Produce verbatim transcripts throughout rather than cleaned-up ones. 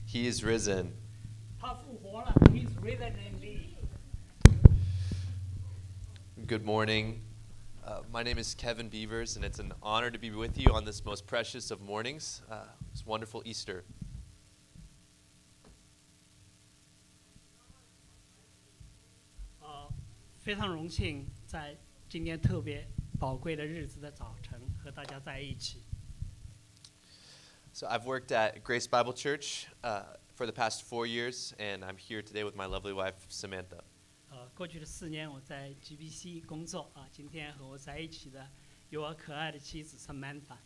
He is risen. 他复活了 ，He's risen indeed. Good morning. Uh, my name is Kevin Beavers, and it's an honor to be with you on this most precious of mornings. Uh, it's wonderful Easter. 呃，非常荣幸在今天特别宝贵的日子的早晨和大家在一起。 So I've worked at Grace Bible Church uh, for the past four years, and I'm here today with my lovely wife, Samantha. 呃，过去的四年我在 G B C 工作啊，今天和我在一起的有我可爱的妻子 Samantha。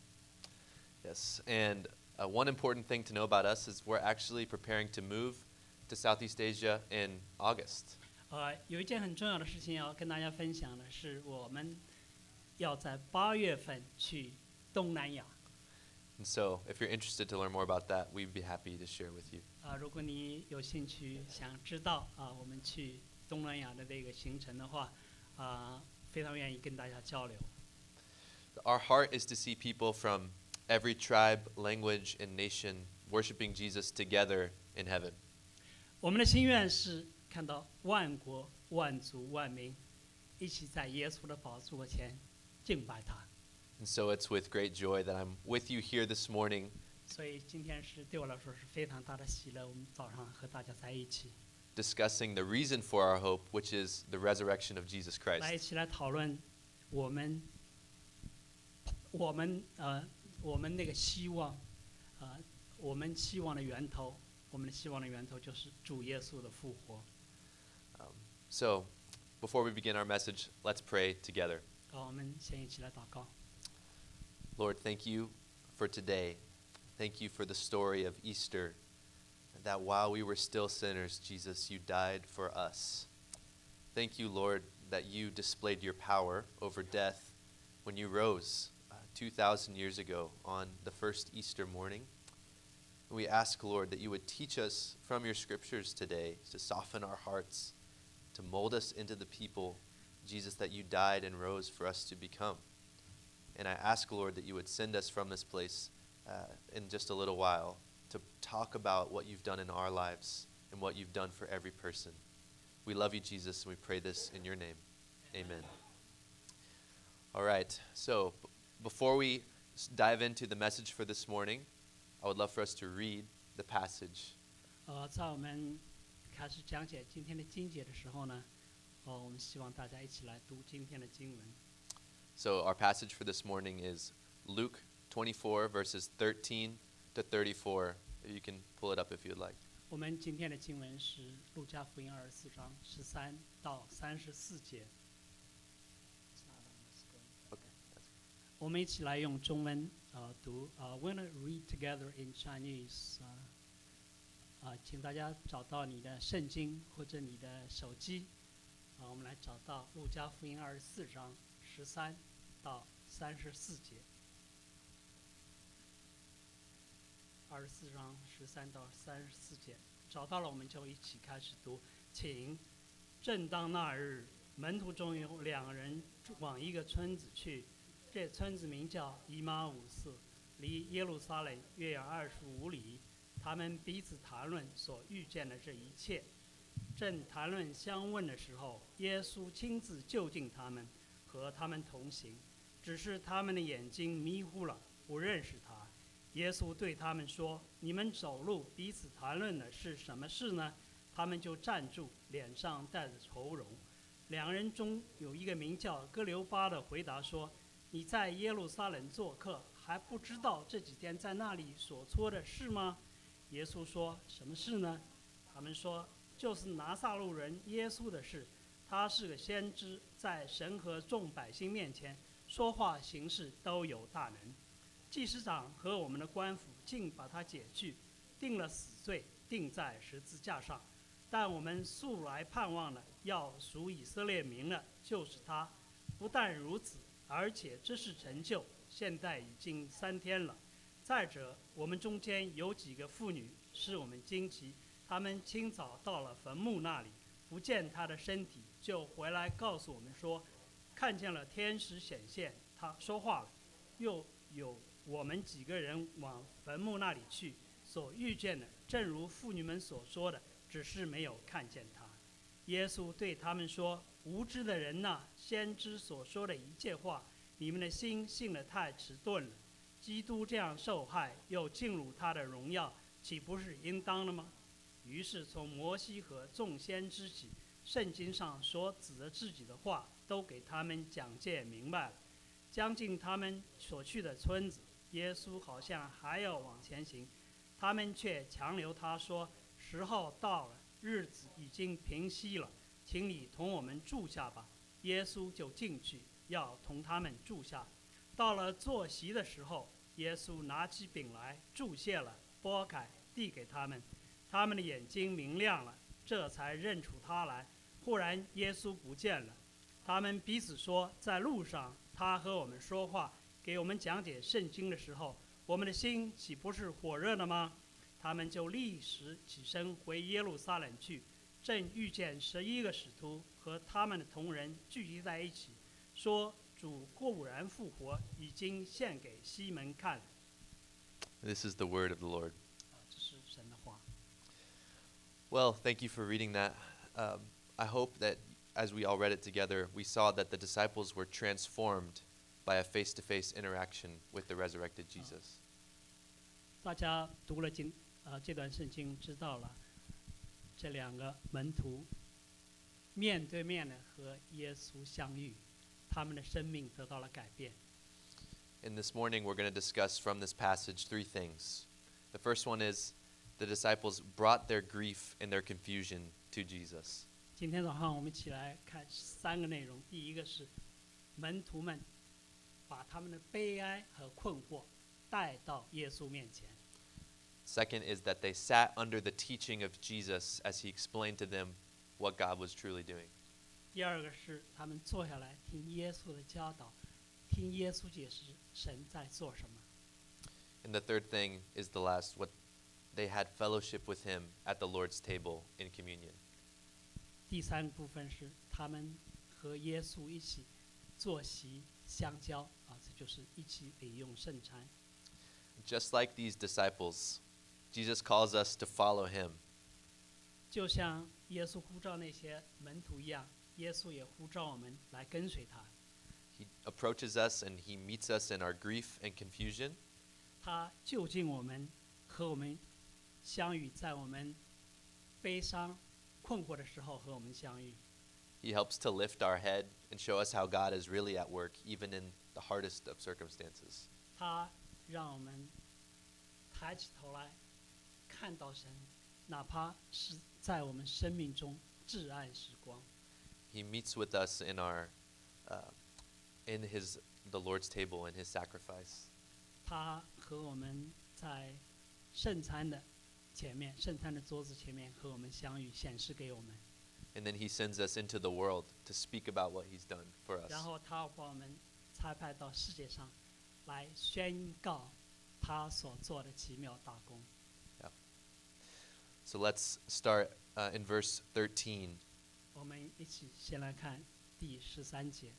Yes, and uh, one important thing to know about us is we're actually preparing to move to Southeast Asia in August. 呃，有一件很重要的事情要跟大家分享的是，我们要在八月份去东南亚。 And so if you're interested to learn more about that, we'd be happy to share with you. 啊，如果你有兴趣想知道啊，我们去东南亚的这个行程的话，啊，非常愿意跟大家交流。 Our heart is to see people from every tribe, language, and nation worshiping Jesus together in heaven. 我们的心愿是看到万国、万族、万民一起在耶稣的宝座前敬拜他。 And so it's with great joy that I'm with you here this morning, 所以今天是对我来说是非常大的喜乐，我们早上和大家在一起， discussing the reason for our hope, which is the resurrection of Jesus 来一 Christ. 起来讨论我们我们呃我们那个希望，呃我们希望的源头，我们的希望的源头就是主耶稣的复活。 Um, so before we begin our message, let's pray together. 好，我们先一起来祷告。 Lord, thank you for today. Thank you for the story of Easter, that while we were still sinners, Jesus, you died for us. Thank you, Lord, that you displayed your power over death when you rose uh, two thousand years ago on the first Easter morning. We ask, Lord, that you would teach us from your scriptures today to soften our hearts, to mold us into the people, Jesus, that you died and rose for us to become. And I ask, Lord, that you would send us from this place uh, in just a little while to talk about what you've done in our lives and what you've done for every person. We love you, Jesus, and we pray this in your name. Amen. All right, so b- before we s- dive into the message for this morning, I would love for us to read the passage. 呃，在我们开始讲解今天的经节的时候呢，哦，我们希望大家一起来读今天的经文。 So our passage for this morning is Luke twenty-four, verses thirteen to thirty-four. You can pull it up if you'd like. 我们今天的经文是路加福音二十四章十三到三十四节。 Okay. That's 我们一起来用中文呃读呃 ，We're gonna read together in Chinese 啊、啊，请大家找到你的圣经或者你的手机啊，我们来找到路加福音二十四章十三到三十四节。二十四章十三到三十四节，找到了我们就一起开始读。请，正当那日，门徒中有两人往一个村子去，这村子名叫以马五斯，离耶路撒冷约有二十五里。他们彼此谈论所遇见的这一切。正谈论相问的时候，耶稣亲自就近他们，和他们同行，只是他们的眼睛迷糊了，不认识他。耶稣对他们说：“你们走路彼此谈论的是什么事呢？”他们就站住，脸上带着愁容。两人中有一个名叫哥留巴的回答说：“你在耶路撒冷做客，还不知道这几天在那里所做的事吗？”耶稣说：“什么事呢？”他们说：“就是拿撒路人耶稣的事。他是个先知，在神和众百姓面前说话行事都有大能。祭司长和我们的官府竟把他解去，定了死罪，钉在十字架上。但我们素来盼望了要属以色列民的，就是他。不但如此，而且这是成就，现在已经三天了。再者，我们中间有几个妇女使我们惊奇，她们清早到了坟墓那里，不见他的身体，就回来告诉我们说，看见了天使显现，他说话了。又有我们几个人往坟墓那里去， 所遇见的，正如妇女们所说的，只是没有看见他。耶稣对他们说：“无知的人呐，先知所说的一切话，你们的心信得太迟钝了。基督这样受害，又进入他的荣耀，岂不是应当的吗？”于是从摩西和众先知起，圣经上所指着自己的话，都给他们讲解明白了。将近他们所去的村子，耶稣好像还要往前行，他们却强留他说：“时候到了，日子已经平息了，请你同我们住下吧。”耶稣就进去，要同他们住下。到了坐席的时候，耶稣拿起饼来，祝谢了，拨开，递给他们。他们的眼睛明亮了，这才认出他来。忽然耶稣不见了，他们彼此说：“在路上，他和我们说话，给我们讲解圣经的时候，我们的心岂不是火热的吗？”他们就立时起身回耶路撒冷去，正遇见十一个使徒和他们的同人聚集在一起，说：“主固然复活，已经献给西门看了。” This is the word of the Lord. 啊，这是神的话。 Well, thank you for reading that. Um, I hope that as we all read it together, we saw that the disciples were transformed by a face-to-face interaction with the resurrected Jesus. 大家读了经呃这段圣经，知道了这两个门徒面对面的和耶稣相遇，他们的生命得到了改变。 And this morning, we're going to discuss from this passage three things. The first one is the disciples brought their grief and their confusion to Jesus. 今天早上我们一起来看三个内容。第一个是门徒们把他们的悲哀和困惑带到耶稣面前。 Second is that they sat under the teaching of Jesus as he explained to them what God was truly doing. 第二个是他们坐下来听耶稣的教导，听耶稣解释神在做什么。 And the third thing is the last, what they had fellowship with him at the Lord's table in communion. 第三部分是他们和耶稣一起坐席相交啊，这就是一起领用圣餐。 Just like these disciples, Jesus calls us to follow him. 就像耶稣呼召那些门徒一样，耶稣也呼召我们来跟随他。 He approaches us and he meets us in our grief and confusion. 他就近我们，和我们相遇，在我们悲伤、困惑的时候和我们相遇。 He helps to lift our head and show us how God is really at work, even in the hardest of circumstances. 他让我们抬起头来，看到神，哪怕是在我们生命中至暗时光。 He meets with us in our, uh, in his, the Lord's table and his sacrifice. 他和我们在圣餐的前面，圣餐的桌子前面和我们相遇，显示给我们。 And then he sends us into the world to speak about what he's done for us. 然后他把我们差派到世界上，来宣告他所做的奇妙大功。 So let's start uh, in verse thirteen. 我们一起先来看第十三节。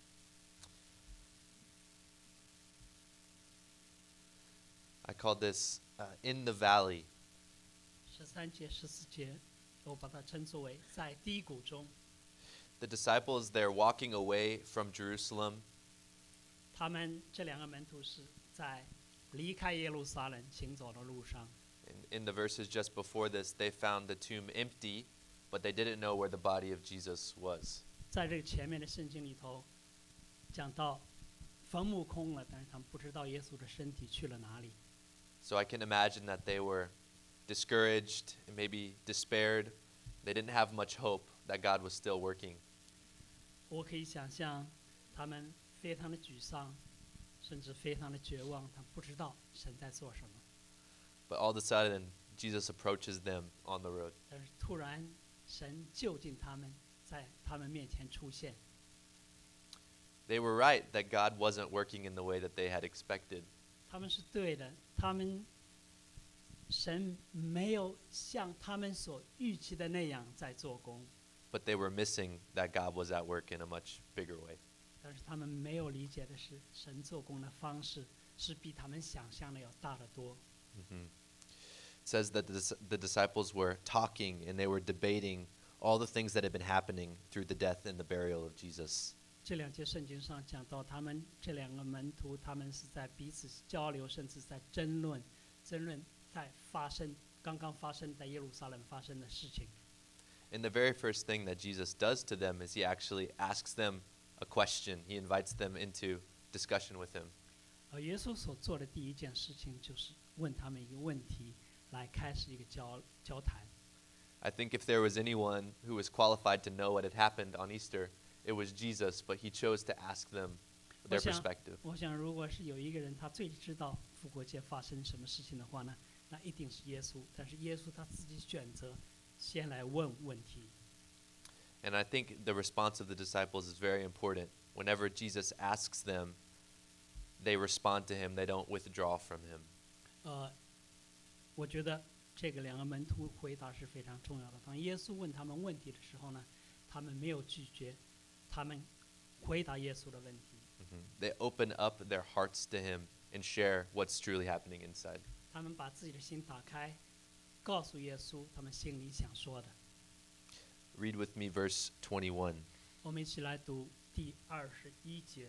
I call this uh, in the valley. 十三节、十四节，我把它称作为在低谷中。 The disciples, they're walking away from Jerusalem. 他们这两个门徒是在离开耶路撒冷行走的路上。 In, in the verses just before this, they found the tomb empty, but they didn't know where the body of Jesus was. 在这个前面的圣经里头，讲到坟墓空了，但是他们不知道耶稣的身体去了哪里。 So I can imagine that they were discouraged and maybe despaired. They didn't have much hope that God was still working. 我可以想象，他们非常的沮丧，甚至非常的绝望，他们不知道神在做什么。 But all of a sudden, Jesus approaches them on the road. 但是突然，神就近他们，在他们面前出现。 They were right that God wasn't working in the way that they had expected. 他们是对的，他们神没有像他们所预期的那样在做工， But they were missing that God was at work in a much bigger way. 但是他们没有理解的是，神做工的方式是比他们想象的要大得多。 hmm It says that the, dis- the disciples were talking and they were debating all the things that had been happening through the death and the burial of Jesus. 这两节圣经上讲到，他们这两个门徒，他们是在彼此交流，甚至在争论，争论在发生刚刚发生在耶路撒冷发生的事情。 And the very first thing that Jesus does to them is he actually asks them a question. He invites them into discussion with him. 而耶稣所做的第一件事情，就是问他们一个问题，来开始一个交交谈。 I think if there was anyone who was qualified to know what had happened on Easter, it was Jesus, but he chose to ask them their 我想 perspective. 我想，如果是有一个人他最知道复活节发生什么事情的话呢，那一定是耶稣。但是耶稣他自己选择先来问问题。 And I think the response of the disciples is very important. Whenever Jesus asks them, they respond to him. They don't withdraw from him. 呃，我觉得这个两个门徒回答是非常重要的。当耶稣问他们问题的时候呢，他们没有拒绝，他们回答耶稣的问题。 Mhm. They open up their hearts to him and share what's truly happening inside. 他们把自己的心打开，告诉耶稣他们心里想说的。 Read with me verse twenty-one. 我们一起来读第二十一节。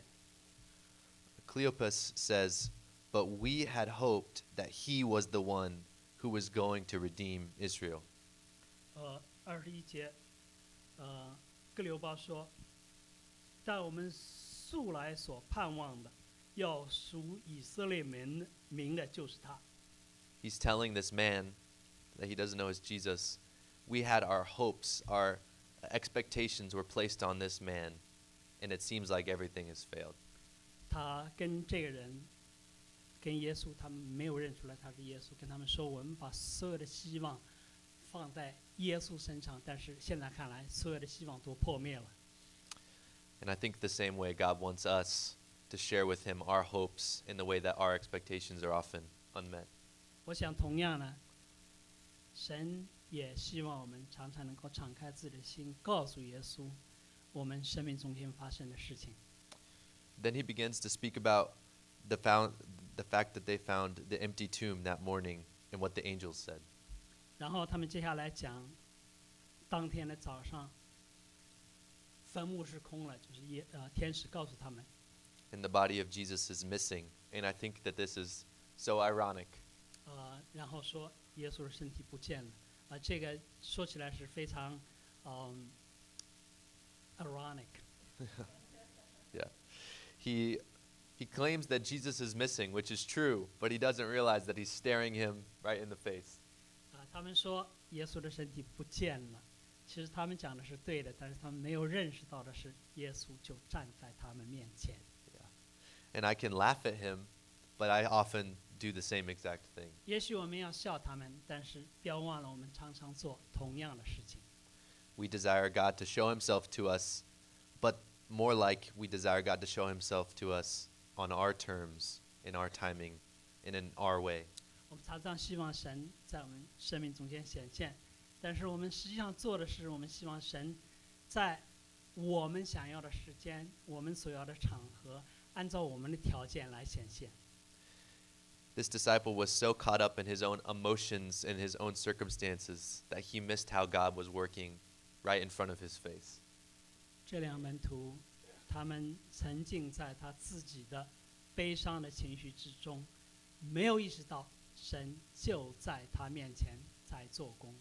Cleopas says, "But we had hoped that he was the one who was going to redeem Israel." 呃，二十一节，呃，哥留巴说，但我们素来所盼望的，要属以色列民民的，就是他。 He's telling this man that he doesn't know is Jesus. We had our hopes, our expectations were placed on this man, and it seems like everything has failed. 他跟这个人，跟耶稣，他们没有认出来他是耶稣，跟他们说，我们把所有的希望放在耶稣身上，但是现在看来，所有的希望都破灭了。 And I think the same way God wants us to share with him our hopes in the way that our expectations are often unmet. 我想，同样呢，神也希望我们常常能够敞开自己的心，告诉耶稣我们生命中间发生的事情。 Then he begins to speak about the found the fact that they found the empty tomb that morning and what the angels said. 然后他们接下来讲，当天的早上，坟墓是空了，就是耶呃天使告诉他们， And the body of Jesus is missing. And I think that this is so ironic. 呃，然后说耶稣的身体不见了，啊、这个说起来是非常，嗯、ironic。 Yeah. He he claims that Jesus is missing, which is true, but he doesn't realize that he's staring him right in the face. 啊、他们说耶稣的身体不见了，其实他们讲的是对的，但是他们没有认识到的是，耶稣就站在他们面前。 And I can laugh at him, but I often do the same exact thing. 也许我们要笑他们，但是不要忘了，我们常常做同样的事情。 We desire God to show himself to us, but more like we desire God to show himself to us on our terms, in our timing, and in our way. 我们常常希望神在我们生命中间显现，但是我们实际上做的是，我们希望神在我们想要的时间、我们所要的场合，按照我们的条件来显现。 This disciple was so caught up in his own emotions and his own circumstances that he missed how God was working right in front of his face. 这两门徒，他们沉浸在他自己的悲伤的情绪之中，没有意识到神就在他面前在做工。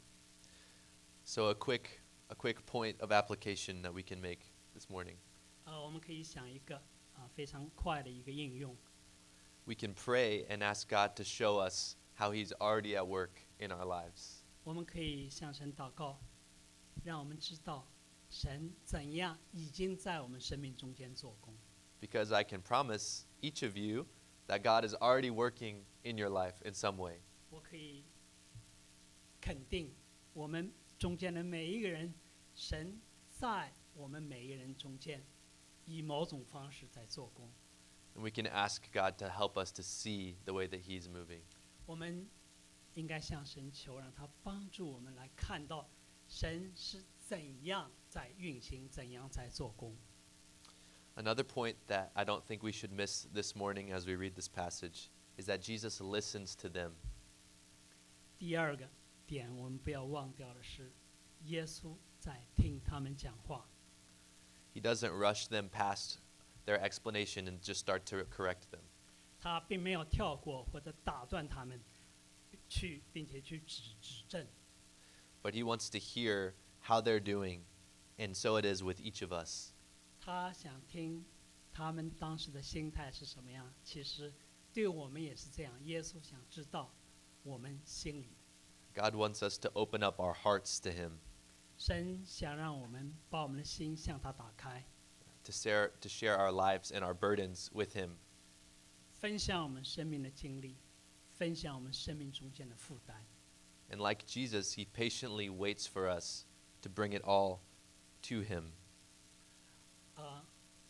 So a quick a quick point of application that we can make this morning. 呃，我们可以想一个啊、非常快的一个应用。 We can pray and ask God to show us how he's already at work in our lives. 我们可以向神祷告，让我们知道神怎样已经在我们生命中间做工。 Because I can promise each of you that God is already working in your life in some way. 我可以肯定，我们中间的每一个人，神在我们每一个人中间，以某种方式在做工。 And we can ask God to help us to see the way that he's moving. 我们应该向神求，让他帮助我们来看到神是怎样在运行，怎样在做工。 Another point that I don't think we should miss this morning as we read this passage is that Jesus listens to them. 第二个点，我们不要忘掉的是，耶稣在听他们讲话。 He doesn't rush them past their explanation and just start to correct them. 他并没有跳过或者打断他们去，并且去指指正。 But he wants to hear how they're doing, and so it is with each of us. 他想听他们当时的心态是什么样。其实对我们也是这样，耶稣想知道我们心里。 God wants us to open up our hearts to him, 神想让我们把我们的心向他打开， to share, to share our lives and our burdens with him. 分享我们生命的经历，分享我们生命中间的负担。 And like Jesus, he patiently waits for us to bring it all to him. 呃，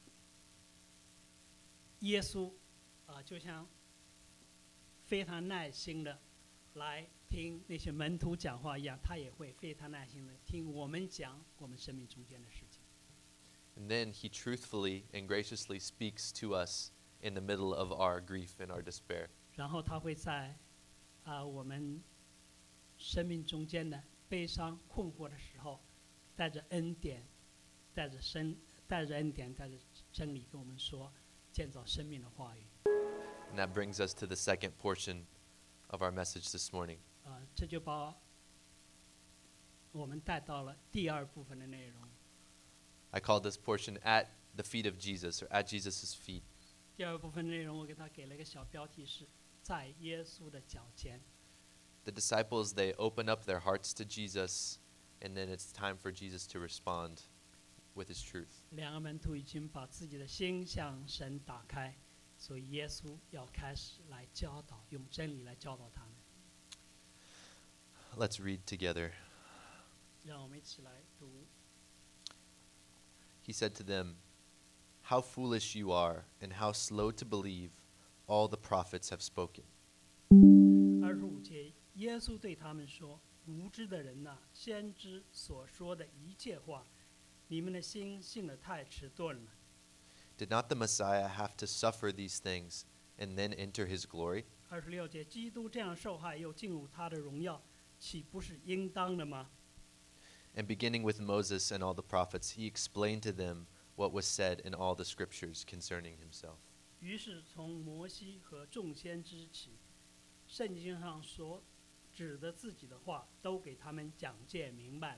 耶稣啊、呃，就像非常耐心的来听那些门徒讲话一样，他也会非常耐心的听我们讲我们生命中间的事情。 And then he truthfully and graciously speaks to us in the middle of our grief and our despair. 然后他会在啊、呃、我们生命中间的悲伤困惑的时候，带着恩典，带着生，带着恩典，带着真理跟我们说建造生命的话语。 And that brings us to the second portion of our message this morning. 啊、呃，这就把我们带到了第二部分的内容。 I call this portion At the Feet of Jesus, or At Jesus' Feet. 第二部分内容我给他给了一个小标题是在耶稣的脚前。 The disciples, they open up their hearts to Jesus, and then it's time for Jesus to respond with his truth. 两个门徒已经把自己的心向神打开，所以耶稣要开始来教导，用真理来教导他们。 Let's read together. 让我们一起来读。 He said to them, "How foolish you are, and how slow to believe all the prophets have spoken." 二十五节，耶稣对他们说：“无知的人呐、先知所说的一切话，你们的心信得太迟钝了。 Did not the Messiah have to suffer these things and then enter his glory? ” 二十六节，基督这样受害，又进入他的荣耀，岂不是应当的吗？ And beginning with Moses and all the prophets, he explained to them what was said in all the scriptures concerning himself. 于是从摩西和众先知起，圣经上所指的自己的话，都给他们讲解明白了。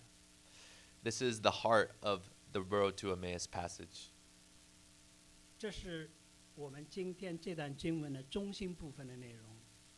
This is the heart of the Road to Emmaus passage. 这是我们今天这段经文的中心部分的内容。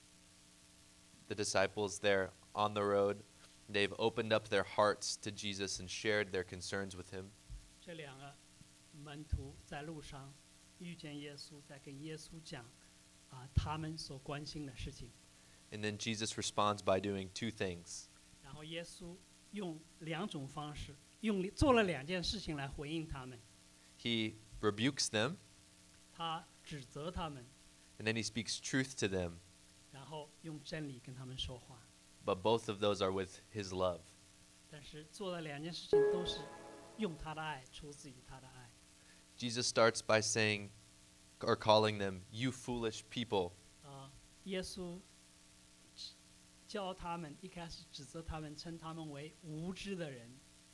The disciples there on the road, they've opened up their hearts to Jesus and shared their concerns with him. 这两个门徒在路上遇见耶稣，在跟耶稣讲啊他们所关心的事情。 And then Jesus responds by doing two things. 然后耶稣用两种方式，用做了两件事情来回应他们。 He rebukes them, 他指责他们， and then he speaks truth to them. 然后用真理跟他们说话。 But both of those are with his love. 但是做的两件事情都是用他的爱，出自于他的爱。 Jesus starts by saying, or calling them, "You foolish people." 啊，耶稣教他们，一开始指责他们，称他们为无知的人。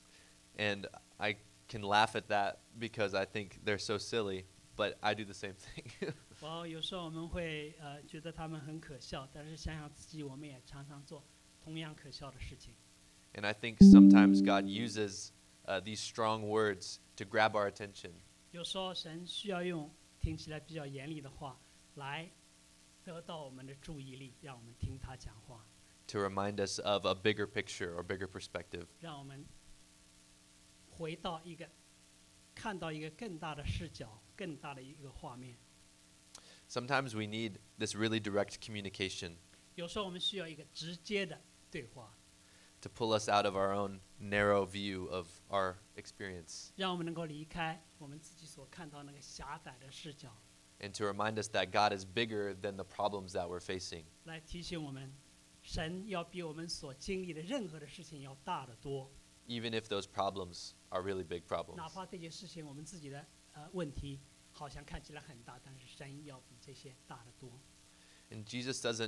And I can laugh at that because I think they're so silly, but I do the same thing. 哇，有时候我们会呃觉得他们很可笑，但是想想自己，我们也常常做同样可笑的事情。 And I think sometimes God uses uh, these strong words to grab our attention. 有时候神需要用听起来比较严厉的话来得到我们的注意力，让我们听他讲话， To remind us of a bigger picture or bigger perspective. 让我们回到一个看到一个更大的视角、更大的一个画面。 Sometimes we need this really direct communication 有时候我们需要一个直接的对话， to pull us out of our own narrow view of our experience 让我们能够离开我们自己所看到那个狭窄的视角， and to remind us that God is bigger than the problems that we're facing. 来提醒我们，神要比我们所经历的任何的事情要大得多。 Even if those problems are really big problems. 哪怕这件事情我们自己的呃问题好像看起来很大，但是神要比这些大得多。 And Jesus doesn't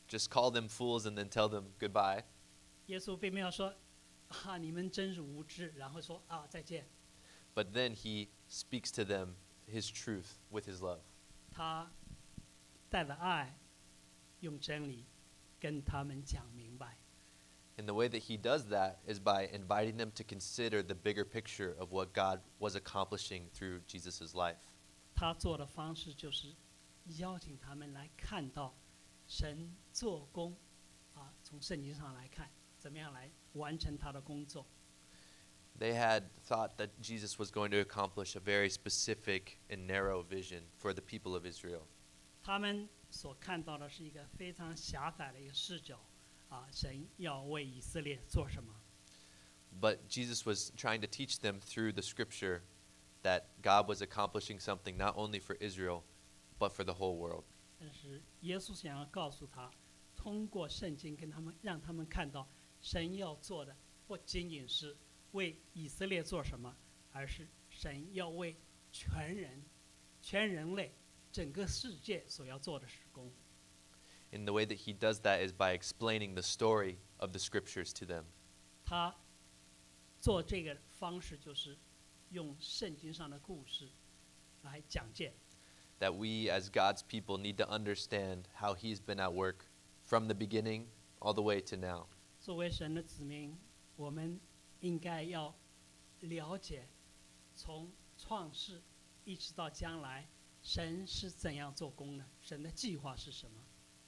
just call them fools and then tell them goodbye. 耶稣并没有说啊你们真是无知，然后说啊再见。 But then he speaks to them his truth with his love. 他带着爱，用真理跟他们讲明白。 And the way that he does that is by inviting them to consider the bigger picture of what God was accomplishing through Jesus' life. 他做的方式就是邀请他们来看到神做工，啊，从圣经上来看，怎么样来完成他的工作。 They had thought that Jesus was going to accomplish a very specific and narrow vision for the people of Israel. 他们所看到的是一个非常狭窄的一个视角，啊，神要为以色列做什么？ But Jesus was trying to teach them through the scripture that God was accomplishing something not only for Israel, but for the whole world. 但是耶稣想要告诉他，通过圣经跟他们，让他们看到神要做的不仅仅是为以色列做什么，而是神要为全人、全人类、整个世界所要做的事工。 And the way that he does that is by explaining the story of the scriptures to them. 他做这个方式就是用圣经上的故事来讲解。 That we as God's people need to understand how he's been at work from the beginning all the way to now. 作为神的子民，我们应该要了解，从创世一直到将来，神是怎样做工的，神的计划是什么。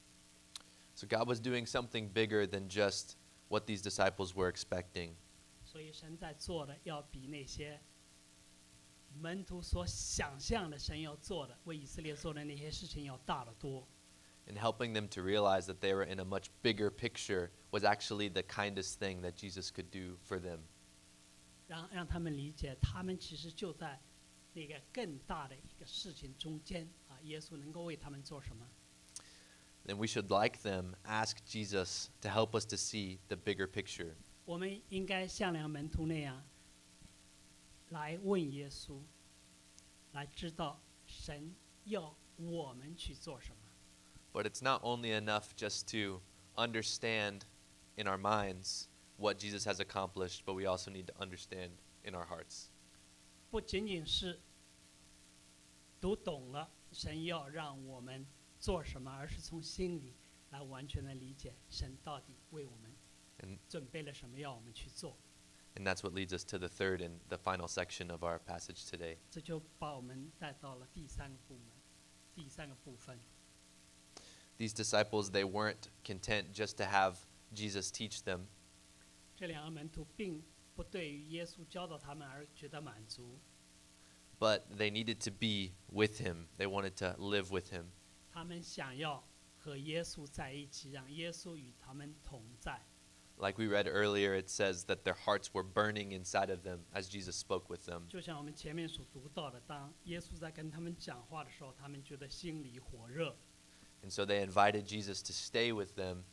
So God was doing something bigger than just what these disciples were expecting. 所以神在做的要比那些门徒所想象的神要做的，为以色列做的那些事情要大得多。 And helping them to realize that they were in a much bigger picture was actually the kindest thing that Jesus could do for them. 让让他们理解，他们其实就在那个更大的一个事情中间啊，耶稣能够为他们做什么？ And we should, like them, ask Jesus to help us to see the bigger picture. 我们应该像两门徒那样，来问耶稣，来知道神要我们去做什么。 But it's not only enough just to understand in our minds what Jesus has accomplished, but we also need to understand in our hearts. 不仅仅是读懂了神要让我们做什么，而是从心里来完全的理解神到底为我们 And, 准备了什么，要我们去做。 and that's what leads us to the third and the final section of our passage today. 这就把我们带到了第三个部门，第三个部分。 These disciples, they weren't content just to have Jesus teach them, 这两个门徒并不对于耶稣教导他们而觉得满足， but they needed to be with him. They wanted to live with him. 他们想要和耶稣在一起，让耶稣与他们同在。 Like we read earlier, it says that their hearts were burning inside of them as Jesus spoke with them. 就像我们前面所读到的，当耶稣在跟他们讲话的时候，他们觉得心里火热， And so they invited Jesus to stay with them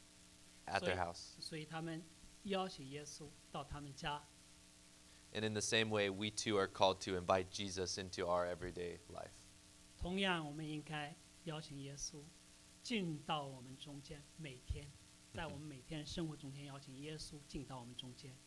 at their house. 所以他们邀请耶稣到他们家。 And in the same way, we too are called to invite Jesus into our everyday life. 同样，我们应该邀请耶稣进到我们中间，每天，在我们每天生活中间邀请耶稣进到我们中间。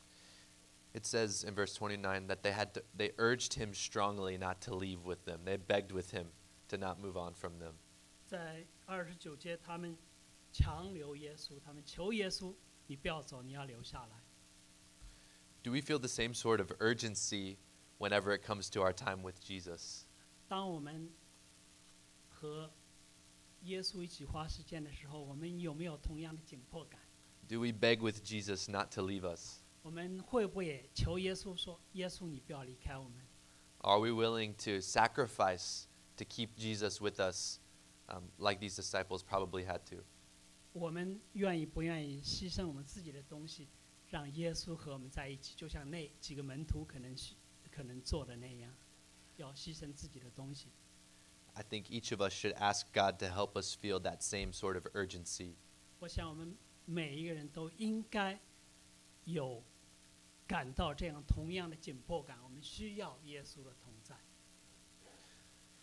It says in verse twenty-nine that they had to, they urged him strongly not to leave with them. They begged with him to not move on from them. 在二十九节，他们强留耶稣，他们求耶稣，你不要走，你要留下来。 Do we feel the same sort of urgency whenever it comes to our time with Jesus? 当我们和耶稣一起花时间的时候，我们有没有同样的紧迫感？ Do we beg with Jesus not to leave us? 我们会不会也求耶稣说：“耶稣，你不要离开我们 Are we willing to sacrifice to keep Jesus with us, um, like these disciples probably had to?？” 我们愿意不愿意牺牲我们自己的东西，让耶稣和我们在一起？就像那几个门徒可能可能做的那样，要牺牲自己的东西。 I think each of us should ask God to help us feel that same sort of urgency. 我想我们每一个人都应该有感到这样同样的紧迫感，我们需要耶稣的同在。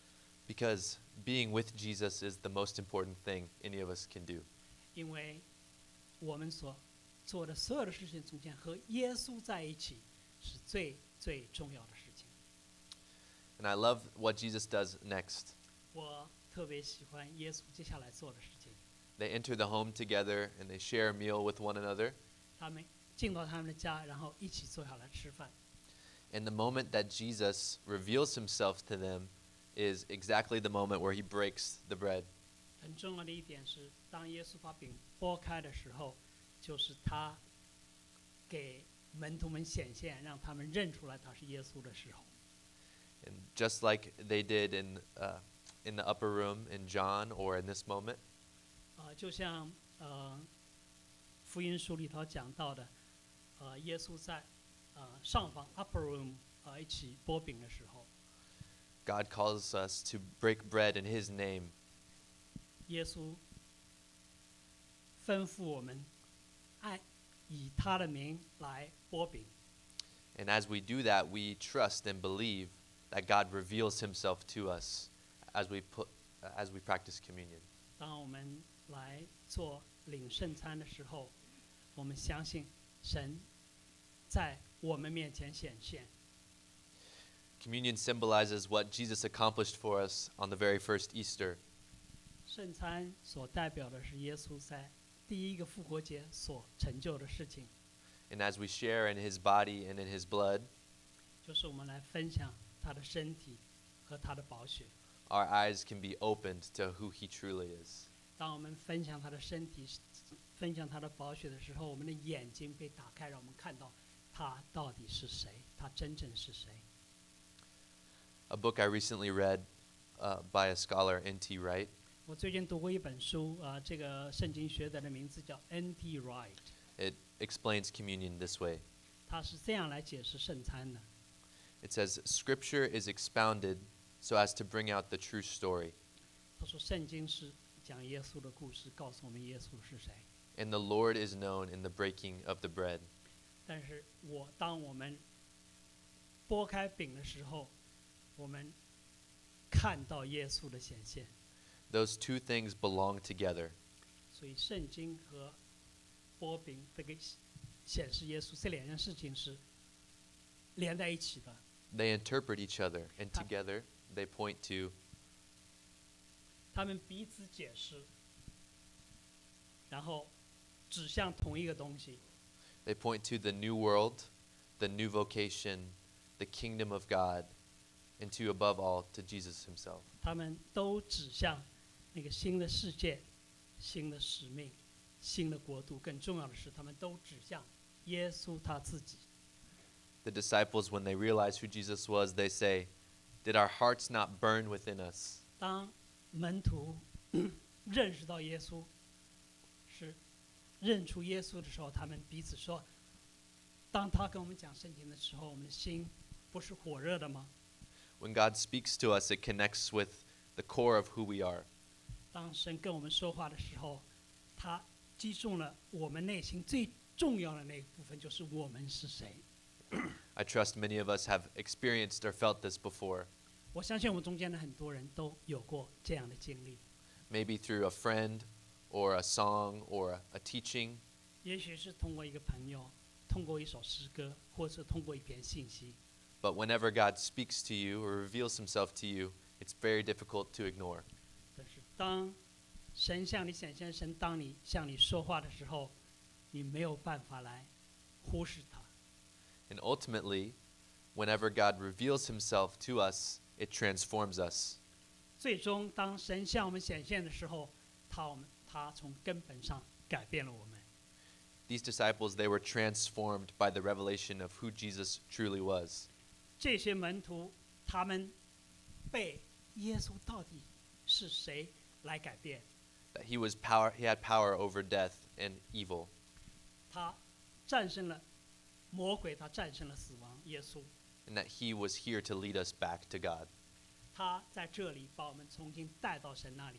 Because being with Jesus is the most important thing any of us can do. 因为我们所做的所有的事情中间，和耶稣在一起是最最重要的事情。 And I love what Jesus does next. 我特别喜欢耶稣接下来做的事情。 They enter the home together and they share a meal with one another. 他们进到他们的家，然后一起坐下来吃饭。 And the moment that Jesus reveals himself to them is exactly the moment where he breaks the bread. 很重要的一点是，当耶稣把饼拨开的时候，就是他给门徒们显现，让他们认出来他是耶稣的时候。 And just like they did in, uh, in the upper room in John or in this moment, 呃，就像呃福音书里头讲到的，呃，耶稣在呃上房 upper room 呃一起拨饼的时候， God calls us to break bread in his name. 耶稣吩咐我们按以他的名来拨饼。 And as we do that, we trust and believe that God reveals himself to us as we, put, uh, as we practice communion. 当我们来做领圣餐的时候，我们相信神在我们面前显现。 Communion symbolizes what Jesus accomplished for us on the very first Easter. 圣餐所代表的是耶稣在第一个复活节所成就的事情， And as we share in his body and in his blood, 就是我们来分享他的身体和他的宝血。 our eyes can be opened to who he truly is. 当我们分享他的身体、分享他的宝血的时候，我们的眼睛被打开，让我们看到他到底是谁，他真正是谁。 A book I recently read uh, by a scholar, N T Wright, 我最近读过一本书，啊、呃，这个圣经学者的名字叫 N T Wright， it explains communion this way. 他是这样来解释圣餐的。 It says, Scripture is expounded so as to bring out the true story, 他说，圣经是讲耶稣的故事，告诉我们耶稣是谁。 and the Lord is known in the breaking of the bread. 但是我当我们拨开饼的时候，我们看到耶稣的显现。 Those two things belong together. 所以圣经和拨饼这个显示耶稣这两件事情是连在一起的。 They interpret each other, and Ta- together they point to 他们彼此解释，然后指向同一个东西。 they point to the new world, the new vocation, the kingdom of God, and to above all to Jesus himself. 他们都指向那个新的世界、新的使命、新的国度。更重要的是，他们都指向耶稣他自己。 The disciples, when they realize who Jesus was, they say, "Did our hearts not burn within us?" 当门徒认识到耶稣，是认出耶稣的时候，他们彼此说：“当他跟我们讲圣经的时候，我们的心不是火热的吗？ When God speaks to us, it connects with the core of who we are. 当神跟我们说话的时候，他击中了我们内心最重要的那一部分，就是我们是谁。 I trust many of us have experienced or felt this before, 我相信我们中间的很多人都有过这样的经历， maybe through a friend or a song or a, a teaching, 也许是通过一个朋友，通过一首诗歌，或者通过一篇信息。 but whenever God speaks to you or reveals himself to you, it's very difficult to ignore. 但是当神向你显现，神当你向你说话的时候，你没有办法来忽视他。 And ultimately, whenever God reveals himself to us, it transforms us. 最终，当神向我们显现的时候，他我们他从根本上改变了我们。 These disciples, they were transformed by the revelation of who Jesus truly was. 这些门徒，他们被耶稣到底是谁来改变？ That he was power, he had power over death and evil. 他战胜了魔鬼，他战胜了死亡。耶稣， And that he was here to lead us back to God. 他在这里把我们重新带到神那里。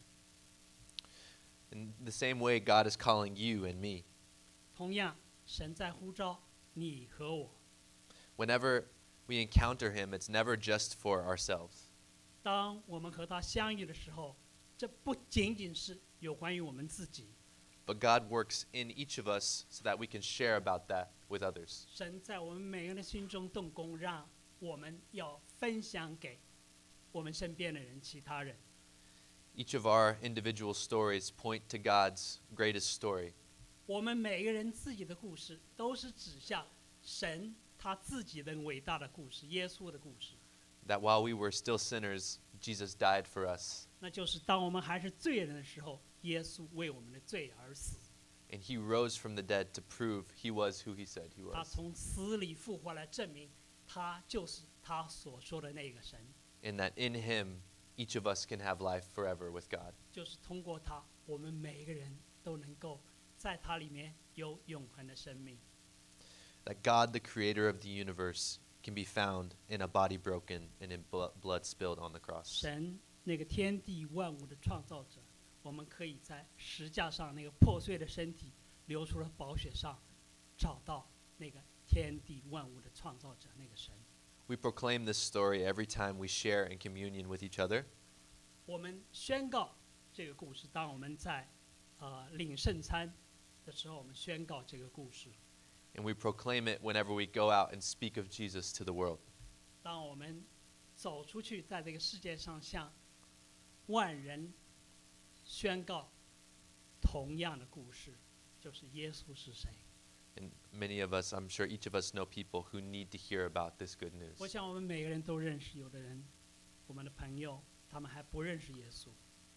In the same way, God is calling you and me. 同样，神在呼召你和我。 Whenever we encounter him, it's never just for ourselves. 当我们和他相遇的时候，这不仅仅是有关于我们自己， but God works in each of us so that we can share about that with others. 神在我们每个人的心中动工，让我们要分享给我们身边的人、其他人。 Each of our individual stories point to God's greatest story. 我们每个人自己的故事，都是指向神他自己的伟大的故事，耶稣的故事。 That while we were still sinners, Jesus died for us. 那就是当我们还是罪人的时候，耶稣为我们的罪而死。 And he rose from the dead to prove he was who he said he 他 was. 从死里复活来证明，他就是他所说的那个神， And that in him, each of us can have life forever with God. 就是通过他，我们每一个人都能够在他里面有永恒的生命。 That God, the creator of the universe, can be found in a body broken and in blo- blood spilled on the cross. 神那个天地万物的创造者，我们可以在石架上那个破碎的身体流出了宝血上，找到那个天地万物的创造者那个神。 We proclaim this story every time we share in communion with each other. 我们宣告这个故事，当我们在呃领圣餐的时候，我们宣告这个故事。 And we proclaim it whenever we go out and speak of Jesus to the world. 当我们走出去，在这个世界上向万人宣告同样的故事，就是耶稣是谁。 And many of us, I'm sure each of us know people who need to hear about this good news. 我想我们每个人都认识，有的人，我们的朋友，他们还不认识耶稣。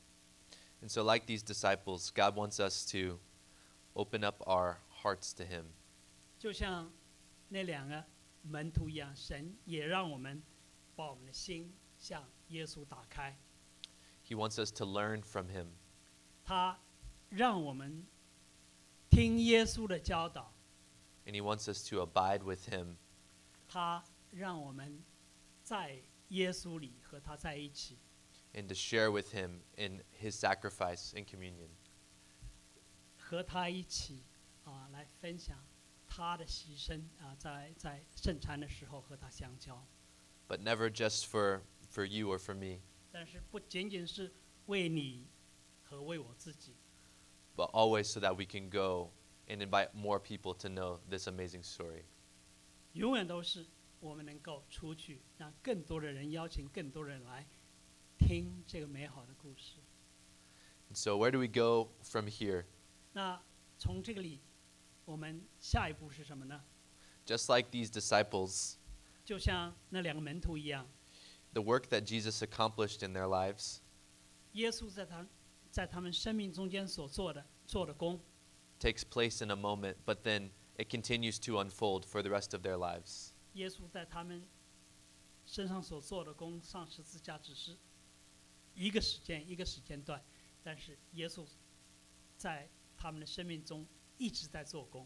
And so like these disciples, God wants us to open up our hearts to him. 就像那两个门徒一样，神也让我们把我们的心向耶稣打开。 He wants us to learn from him. 他让我们听耶稣的教导， And he wants us to abide with him. 他让我们在耶稣里和他在一起， And to share with him in his sacrifice and communion. 和他一起啊、来分享他的牺牲啊、在在圣餐的时候和他相交。 But never just for, for you or for me, 但是不仅仅是为你和为我自己， but always so that we can go and invite more people to know this amazing story. 永远都是我们能够出去，让更多的人邀请更多人来听这个美好的故事。 And so where do we go from here? 那从这个里，我们下一步是什么呢？ Just like these disciples, 就像那两个门徒一样， the work that Jesus accomplished in their lives 耶稣在他在他们生命中间所做的做的工， takes place in a moment, but then it continues to unfold for the rest of their lives. 耶稣在他们身上所做的工，上十字架只是一个时间一个时间段，但是耶稣在他们的生命中一直在做工。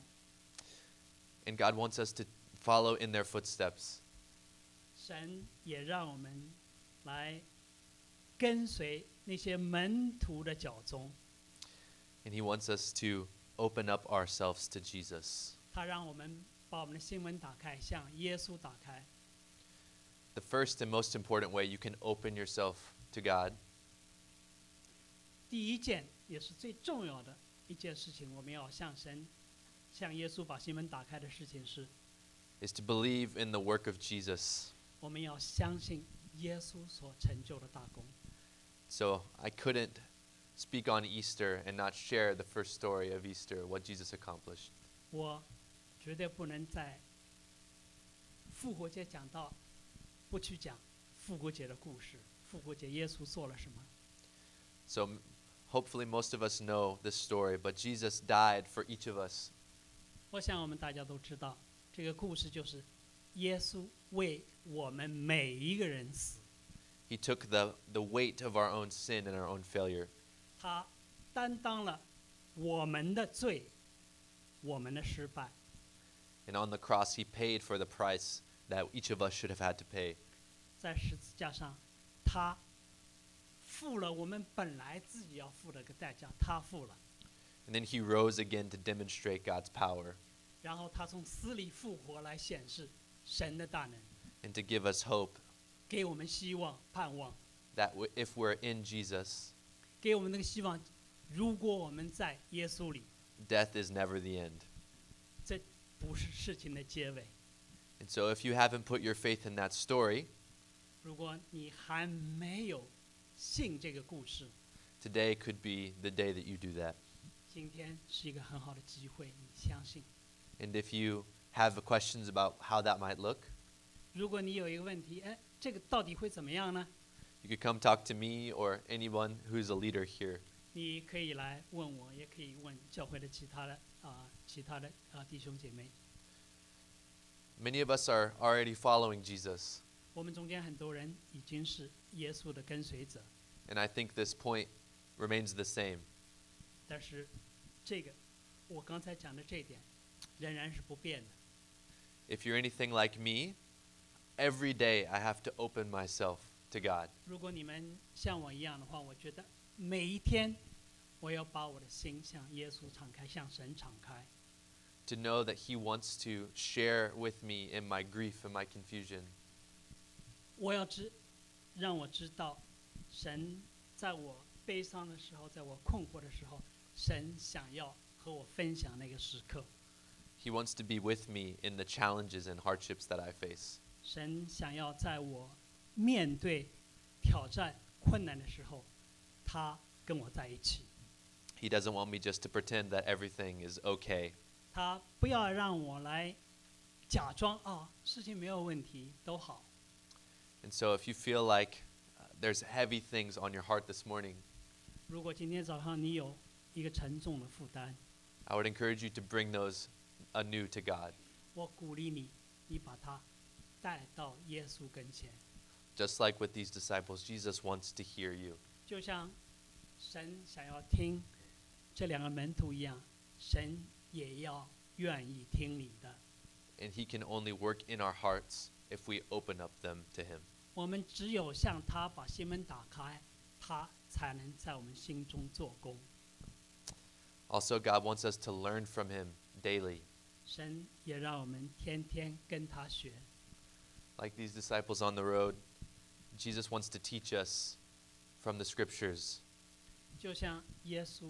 And God wants us to follow in their footsteps. 神也让我们来跟随那些门徒的脚踪， And he wants us to open up ourselves to Jesus. 他让我们把我们的心门打开，向耶稣打开。 The first and most important way you can open yourself to God 第一件也是最重要的一件事情，我们要向神、向耶稣把心门打开的事情是， is to believe in the work of Jesus. 我们要相信耶稣所成就的大功。 So I couldn't speak on Easter and not share the first story of Easter, what Jesus accomplished. 我绝对不能在复活节讲到，不去讲复活节的故事，复活节耶稣做了什么。 So m- hopefully most of us know this story, but Jesus died for each of us. 我想我们大家都知道，这个故事就是耶稣为我们每一个人死， He took the, the weight of our own sin and our own failure. 他担当了我们的罪，我们的失败。 And on the cross, he paid for the price that each of us should have had to pay. 在十字架上，他付了我们本来自己要付的个代价，他付了。 And then he rose again to demonstrate God's power 然后他从死里复活来显示神的大能， and to give us hope 给我们希望、盼望。 that w- if we're in Jesus, 给我们那个希望，如果我们在耶稣里， death is never the end. 这不是事情的结尾。 And so if you haven't put your faith in that story, 如果你还没有信这个故事， today could be the day that you do that. 今天是一个很好的机会，你相信。 And if you have questions about how that might look, 如果你有一个问题，哎，这个到底会怎么样呢？ you could come talk to me or anyone who's a leader here. 你可以来问我，也可以问教会的其他的啊、其他的啊、弟兄姐妹。 Many of us are already following Jesus, 我们中间很多人已经是耶稣的跟随者， and I think this point remains the same. 但是这个我刚才讲的这一点仍然是不变的。 If you're anything like me, every day I have to open myself to God. 如果你们像我一样的话，我觉得每一天我要把我的心向耶稣敞开，向神敞开。 To know that He wants to share with me in my grief and my confusion. 我要知，让我知道，神在我悲伤的时候，在我困惑的时候，神想要和我分享那个时刻。 He wants to be with me in the challenges and hardships that I face. 神想要在我面对挑战、困难的时候，他跟我在一起。 He doesn't want me just to pretend that everything is okay. 他不要让我来假装啊，事情没有问题，都好。 And so if you feel like uh, there's heavy things on your heart this morning, 如果今天早上你有一个沉重的负担， I would encourage you to bring those anew to God. 我鼓励你，你把它带到耶稣跟前， Just like with these disciples, Jesus wants to hear you. 就像神想要听这两个门徒一样，神也要愿意听你的。 And He can only work in our hearts if we open up them to Him. 我们只有向他把心门打开，他才能在我们心中做工。 Also, God wants us to learn from Him daily. 神也让我们天天跟他学， Like these disciples on the road, Jesus wants to teach us from the Scriptures. 就像耶稣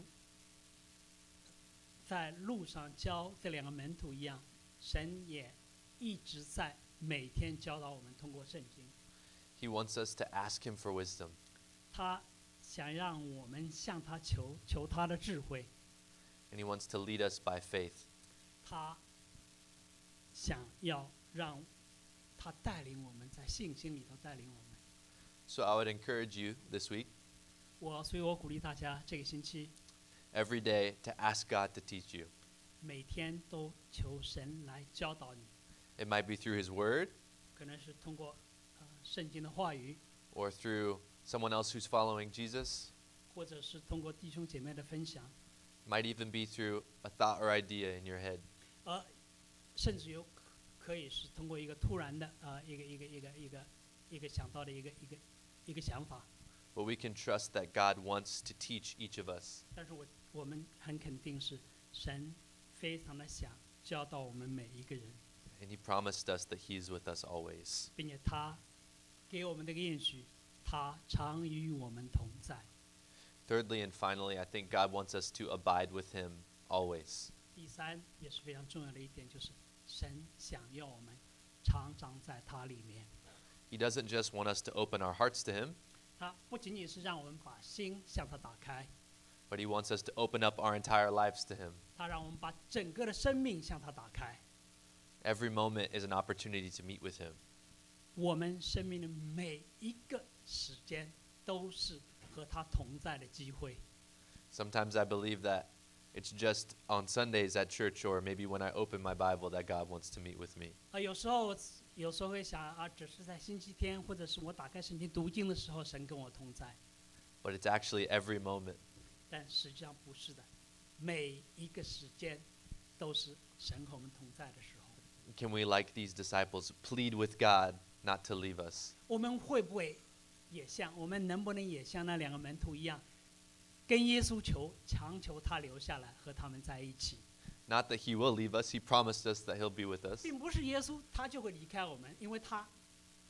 在路上教这两个门徒一样，神也一直在每天教导我们，通过圣经， He wants us to ask Him for wisdom. 他想让我们向他求，求他的智慧， And He wants to lead us by faith. 他想要让他带领我们在信心里头带领我们。 So I would encourage you this week, 我所以，我鼓励大家这个星期 every day, to ask God to teach you. 每天都求神来教导你， It might be through His Word 可能是通过呃圣经的话语， or through someone else who's following Jesus. 或者是通过弟兄姐妹的分享， Might even be through a thought or idea in your head. 呃，甚至有可可以是通过一个突然的呃一个一个一个一个一个想到的一个一个一个想法。 But we can trust that God wants to teach each of us. 但是我我们很肯定是神非常的想教导我们每一个人， And He promised us that He's with us always. 并且他给我们这个应许，他常与我们同在。 Thirdly and finally, I think God wants us to abide with Him always. 第三也是非常重要的一点，就是神想要我们常常在他里面。 He doesn't just want us to open our hearts to Him, 他不仅仅是让我们把心向他打开， but He wants us to open up our entire lives to Him. 他让我们把整个的生命向他打开。 Every moment is an opportunity to meet with Him. 我们生命的每一个时间都是和他同在的机会。 Sometimes I believe that it's just on Sundays at church or maybe when I open my Bible that God wants to meet with me. 啊，有时候我有时候会想啊，只是在星期天，或者是我打开圣经读经的时候，神跟我同在。 But it's actually every moment. 但实际上不是的，每一个时间都是神和我们同在的时候。 Can we, like these disciples, plead with God not to leave us? 我们会不会也像我们能不能也像那两个门徒一样，跟耶稣求，强求他留下来和他们在一起？ Not that He will leave us. He promised us that He'll be with us. 并不是耶稣他就会离开我们，因为他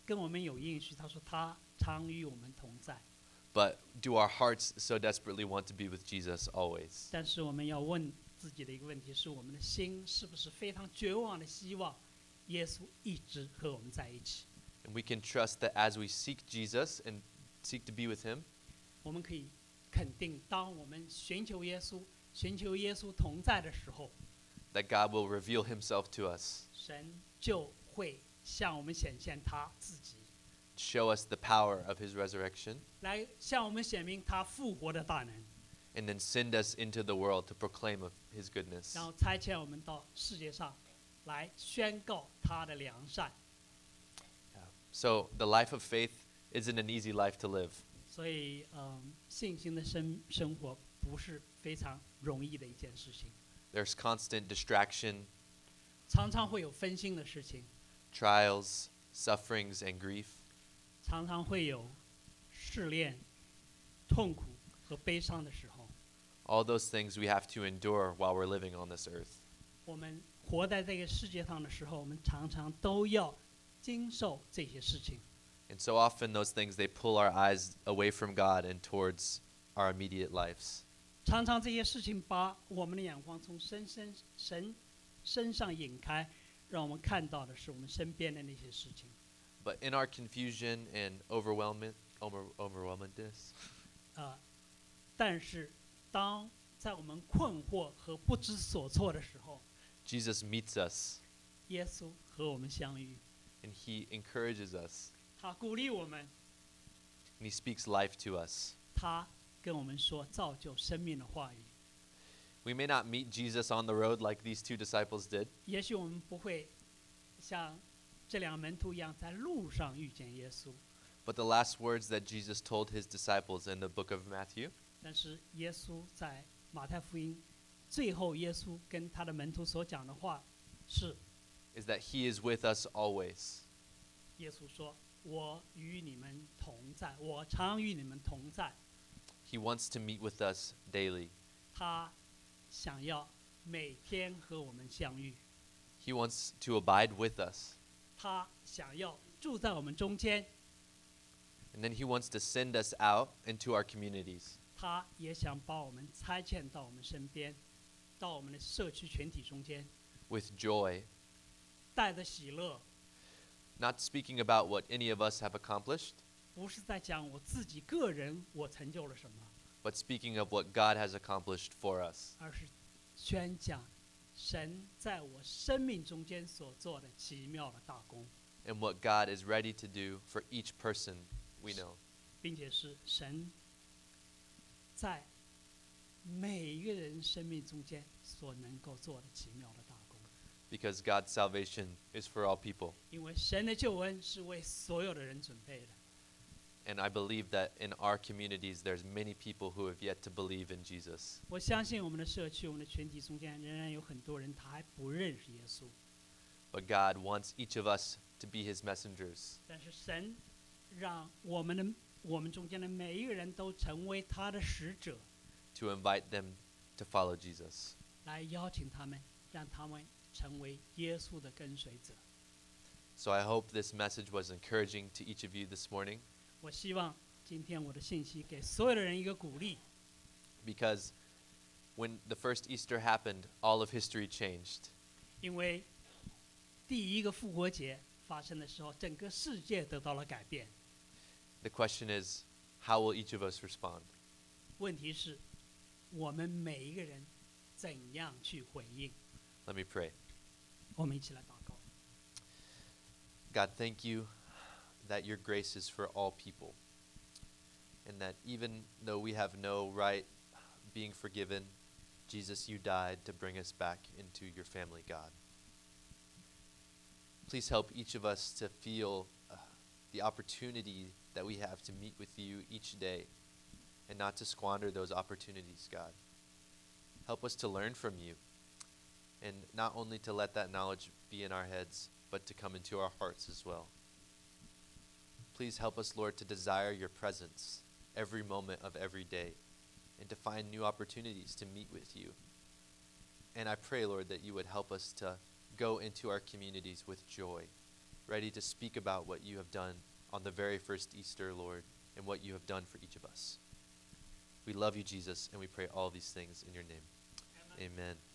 跟我们有应许，他说他常与我们同在。 But do our hearts so desperately want to be with Jesus always? 但是我们要问自己的一个问题是：我们的心是不是非常绝望的希望耶稣一直和我们在一起？ And we can trust that as we seek Jesus and seek to be with him, 我们可以肯定，当我们寻求耶稣、寻求耶稣同在的时候， that God will reveal himself to us, 神就会向我们显现他自己， show us the power of his resurrection, 来向我们显明他复活的大能， and then send us into the world to proclaim of his goodness. 然后差遣我们到世界上来宣告他的良善。 So the life of faith isn't an easy life to live. 所以，嗯，信心的生生活不是非常容易的一件事情， There's constant distraction, 常常会有分心的事情， trials, sufferings, and grief. 常常会有试炼、痛苦和悲伤的时候。 All those things we have to endure while we're living on this earth. 我们活在这个世界上的时候，我们常常都要经受这些事情。 And so often those things, they pull our eyes away from God and towards our immediate lives. 常常这些事情把我们的眼光从神身神身上引开，让我们看到的是我们身边的那些事情。 But in our confusion and overwhelmment, over, overwhelmedness, 啊、但是当在我们困惑和不知所措的时候， Jesus meets us 耶稣和我们相遇， and he encourages us 他鼓励我们， and he speaks life to us. 他跟我们说造就生命的话语。 We may not meet Jesus on the road like these two disciples did, 也许我们不会像这两个门徒一样在路上遇见耶稣， but the last words that Jesus told his disciples in the book of Matthew 但是耶稣在马太福音最后，耶稣跟他的门徒所讲的话是： is that he is with us always. 耶稣说：“我与你们同在，我常与你们同在。” He wants to meet with us daily. 他想要每天和我们相遇， He wants to abide with us. 他想要住在我们中间， And then he wants to send us out into our communities 他也想把我们差遣到我们身边，到我们的社区群体中间， with joy, 带着喜乐， not speaking about what any of us have accomplished, 不是在讲我自己个人我成就了什么， but speaking of what God has accomplished for us. 而是宣讲神在我生命中间所做的奇妙的大功， And what God is ready to do for each person we know. 并且是神在每一个人生命中间所能够做的奇妙的大功。 Because God's salvation is for all people. 因为神的救恩是为所有的人准备的。 And I believe that in our communities, there's many people who have yet to believe in Jesus. 我相信我们的社区、我们的群体中间仍然有很多人他还不认识耶稣， But God wants each of us to be his messengers, 但是神让我们的我们中间的每一个人都成为他的使者， to invite them to follow Jesus. 来邀请他们，让他们成为耶稣的跟随者。 So I hope this message was encouraging to each of you this morning, 我希望今天我的信息给所有的人一个鼓励， because when the first Easter happened, all of history changed. 因为第一个复活节发生的时候，整个世界得到了改变。 The question is, how will each of us respond? 问题是，我们每一个人怎样去回应？ Let me pray. 我们一起来祷告。 God, thank you that your grace is for all people, and that even though we have no right being forgiven, Jesus, you died to bring us back into your family, God. Please help each of us to feel uh, the opportunity that we have to meet with you each day and not to squander those opportunities, God. Help us to learn from you, and not only to let that knowledge be in our heads, but to come into our hearts as well. Please help us, Lord, to desire your presence every moment of every day and to find new opportunities to meet with you. And I pray, Lord, that you would help us to go into our communities with joy ready to speak about what you have done on the very first Easter, Lord, and what you have done for each of us. We love you, Jesus, and we pray all these things in your name. Amen. Amen.